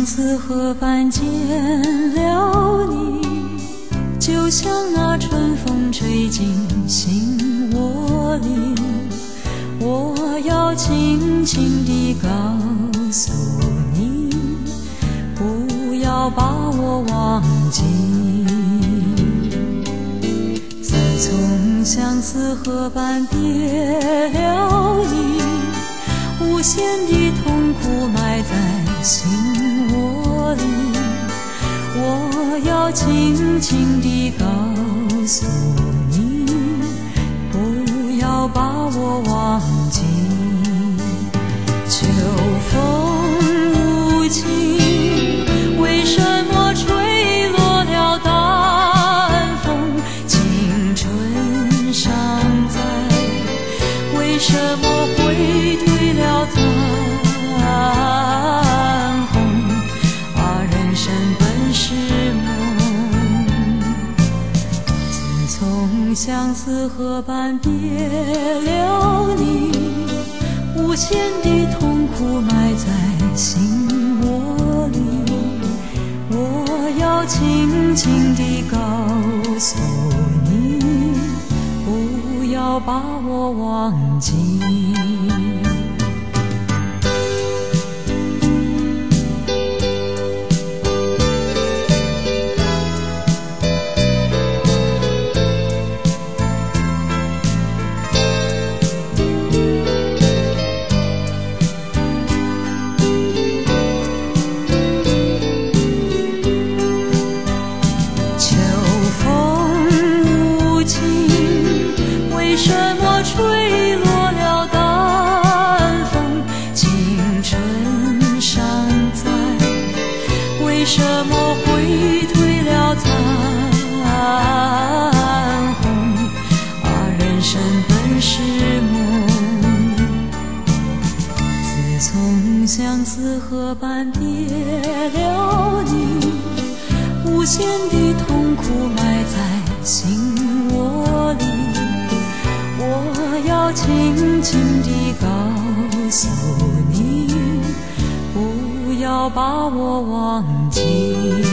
相思河畔见了你，就像那春风吹进心窝里。我要轻轻地告诉你，不要把我忘记。自从相思河畔别了你，无限的痛苦埋在心窝里。我要轻轻地告诉你，不要把我忘记。秋风无情，为什么吹落了淡风？青春尚在，为什么会褪了残红？啊，人生本是梦。自从相思河畔别了你，无限的痛苦埋在心窝里。我要轻轻地告诉你，不要把我忘记。为什么吹落了淡风？青春尚在，为什么会褪了残红？啊，人生本是梦。自从相思河畔别了你，无限的痛苦埋在心窝里。我要轻轻地告诉你，不要把我忘记。